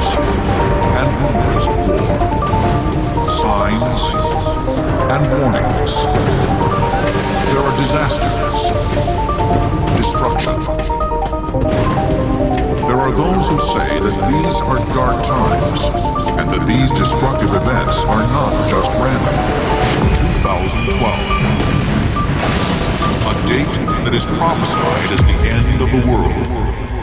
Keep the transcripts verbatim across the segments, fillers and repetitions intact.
wars and rumors of war, signs and warnings. There are disasters, destruction. There are those who say that these are dark times and that these destructive events are not just random. twenty twelve. A date that is prophesied as the end of the world.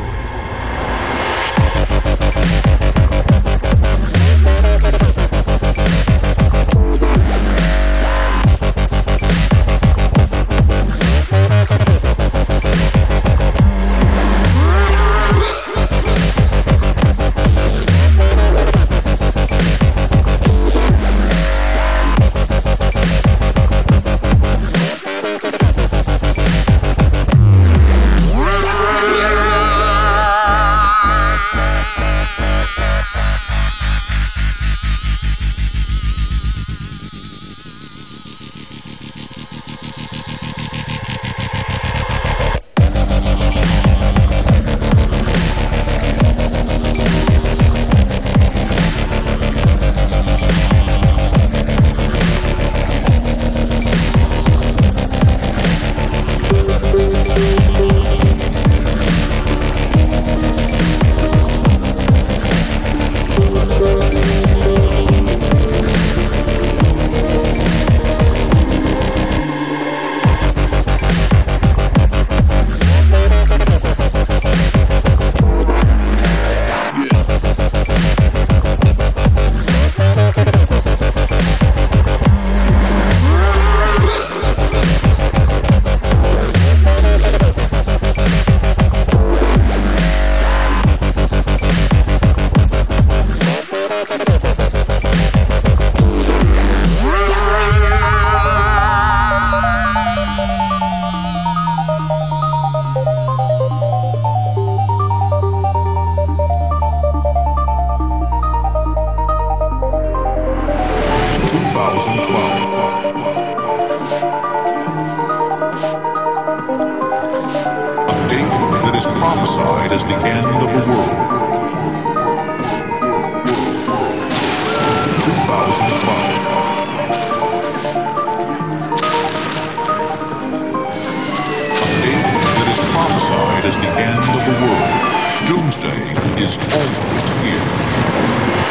Prophesied as the end of the world. twenty twelve. A date that is prophesied as the end of the world. Doomsday is almost here.